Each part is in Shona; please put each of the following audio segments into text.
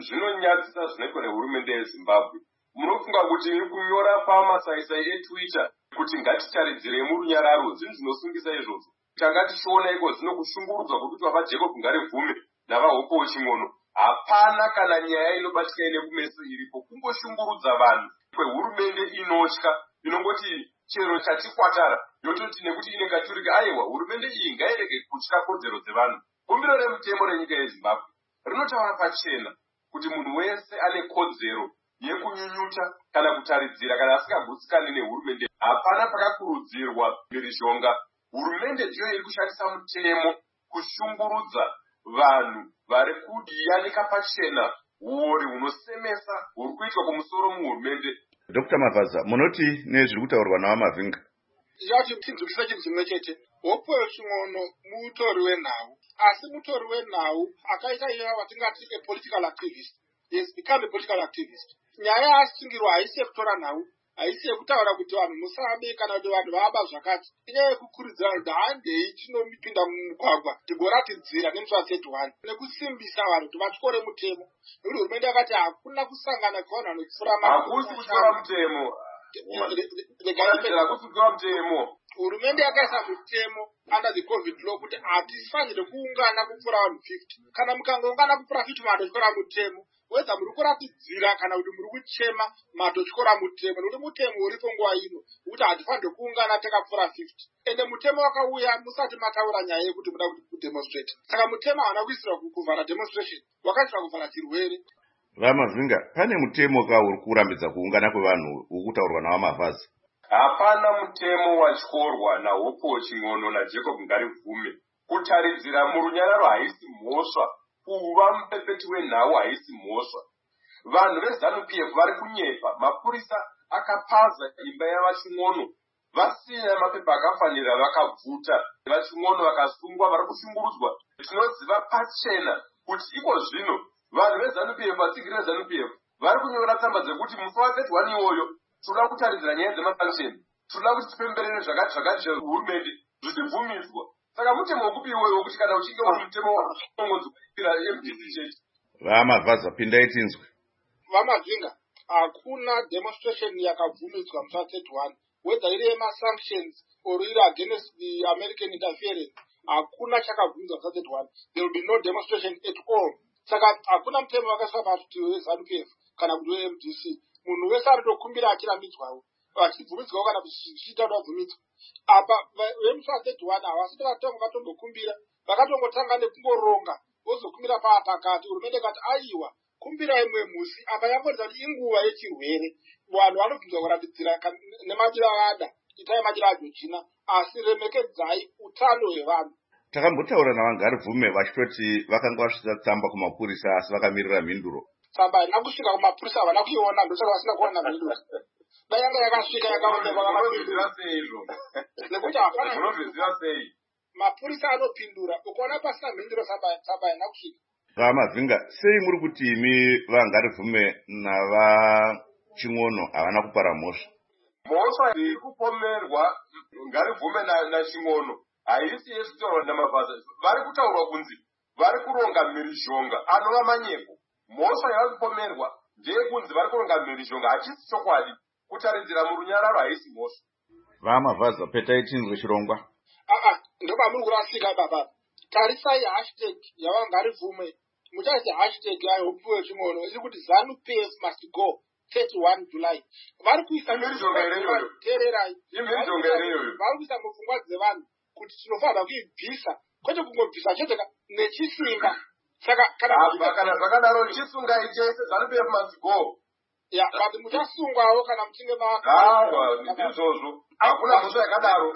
zvinonyadzisa zvinoitwa nehurumende yeZimbabwe. Munofunga kuti iri kunyora pamasaisai eTwitter kuti ngatitaridzirei murunyararo? Zvinhu zvinosungisa izvozvo. Tanga tichiona iko zvino kushungurudzwa kuti vaJacob Ngarebvume navaHope Ching'ono. Hapana kana nyaya inobatika ine kumeso iripo, kungoshungurudza vanhu kwehurumende inotya, inongoti chero chatikwatara yototi nekuti inengaturika. Aiwa, hurumende iyi ngairege kutya kodzero dzevanhu. Kumbiro remutemo renyika yeZimbabwe rinotaura pachena kuti munhu wese ane kodzero yekunyunyuta kana kutaridzira kana asingagutsikani nehurumende. Hapana pakakurudzirwa mhirizhonga. Hurumende ndiyo iri kushandisa mutemo kushungurudza vanhu vari kuyanika pachena uori hunosemesa huri kuitwa kumusoro muhurumende. Dr. Mavhaza, munoti nezviri kutaurwa navaMavhinga? Yati tinzukisa chinhu chimwe chete. Hope Ching'ono mutori wenhau, asi mutori wenhau akaita iya watingati a political activist. He has become a political activist. Nyaya yaasungirwa haisi yekutora nhau, haisi yekutaura kuti vanhu musabe kana kuti vanhu vaaba zvakati. Inyaya yekukurudzira kuti handei tinomipinda mumugwagwa tigoratidzira nemutsvatsedi nekusimbisa vanhu kuti vatyore mutemo. Nekuti hurumende yakati hakuna kusangana kwavanhu vanopfura hakusi kutyora mutemo. Hurumende yakaisa mutemo under the COVID law kuti hatifanire kuungana kupfura vanhu 50. Kana mukangoungana kupfura 50 matotyora mutemo. Weza muri kuratidzira kana kuti muri kuchema matotyora mutemo. Nekuti mutemo uripo nguva ino kuti hatifanire kuungana takapfura 50. Ende mutemo wakauya musati mataura nyaya yekuti muda kudemonstrate. Saka mutemo haana kuisira kuvhara demonstration, wakaisira kuvhara chirwere. VaMavhinga, pane mutemo ka uri kurambidza kuungana kwevanhu ukutaurwa navaMavhaza? Hapana mutemo watyorwa naHope Ching'ono naJacob Ngarebvume. Kutaridzira murunyararo haisi mhosva, kuva mupepeti wenhau haisi mhosva. Vanhu veZANU-PF vari kunyepa. Mapurisa akapaza imba yavaChing'ono vasina mapepa akafanira, vakabvuta vaChing'ono vakasungwa, vari kushungurudzwa. Tinoziva pachena kuti iko zvino vanhu veZANU-PF, vatsigiri veZANU-PF vari kunyora tsamba dzekuti musi wa31 iwoyo toda kutaridzira nyaya dzemasanction, toda kuti tipemberere zvakati zvakati zvehurumende zvichibvumiswa. Saka mutemo wekupi iwoyo wokuti kana uchinge uri mutemo wanongonzi kuipira MDC chete. VaMavhaza, pindai tinzwe. VaMavhinga, hakuna demonstration yakabvumiswa musi wa31, whether iri yemasanctions or iri against the American interference. Hakuna chakabvumiswa musi wa31. There will be no demonstration at all. Saka hakuna mutemo wakaiswa kuti weZANU-PF kana kuti weMDC. Munhu wese aritokumbira achirambidzwawo, achibvumidzwawo kana kuchiita kuti abvumidzwe. Apa vemusi wa31 havasati vatombokumbira, vakatongotanga nekungoronga vozokumbira pakati. Hurumende ikati aiwa, kumbira imwe musi. Apa yangoratidza kuti inguva yechirwere, vanhu vanobvunzwa kurambidzira nemadiro avada, itai madiro aJochina, asi remekedzai utano hwevanhu. Takambotaura navaNgarebvume vachitoti vakanga vasvitsa tsamba kumapurisa asi vakamirira mhinduro. Tsamba haina kusvika kumapurisa, havana kuiona, ndosaka vasina kuona mhinduro. Dai yanga yakasvika yakaonekwa Munozviziva sei izvo? Nekuti hapana munozviziva sei? Mapurisa anopindura, ukaona pasina mhinduro tsamba haina kusvika. VaMavhinga, sei muri kuti imi vaNgarebvume navaChing'ono havana kupara mhosva? Mhosva iri kupomerwa Ngarebvume naChing'ono haisi yekutaurwa naMavhaza. Vari kutaurwa kunzi vari kuronga mhirizhonga anova manyepo. Mhosva yavari kupomerwa ndeyekunzi vari kuronga mhirizhonga, hachisi chokwadi. Kutaridzira murunyararo haisi mhosva. VaMavhaza, petai tinzwe chirongwa. Ndoba muri kurasika baba. Tarisai hashtag yavaNgarebvume, muchaisi hashtag yaHope Ching'ono iri kuti ZANU-PF must go 31 July. Vari kuisa mhirizhonga ireyoyo. Tererai. Imhirizhonga ireyoyo. Vari kuisa mupfungwa dzevanhu kuti tinofanira kuibvisa, kwete kungobvisa chete nechisimba. Saka kana zvakadaro chisungai chese ZANU-PF must go. Ya, but muchasungwawo kana muchinge ndizvozvo. Hakuna mhosva yakadaro.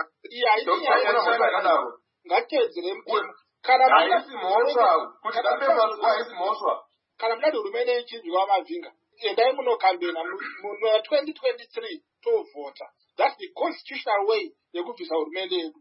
Ngatiteedzere mutemo. Haisi mhosva. Kuti ZANU-PF must go haisi mhosva. Kana munadi hurumende ichinzwa VaMavhinga, endai munokambena muna 2023 tovhota. That's the constitutional way yekubvisa hurumende yedu.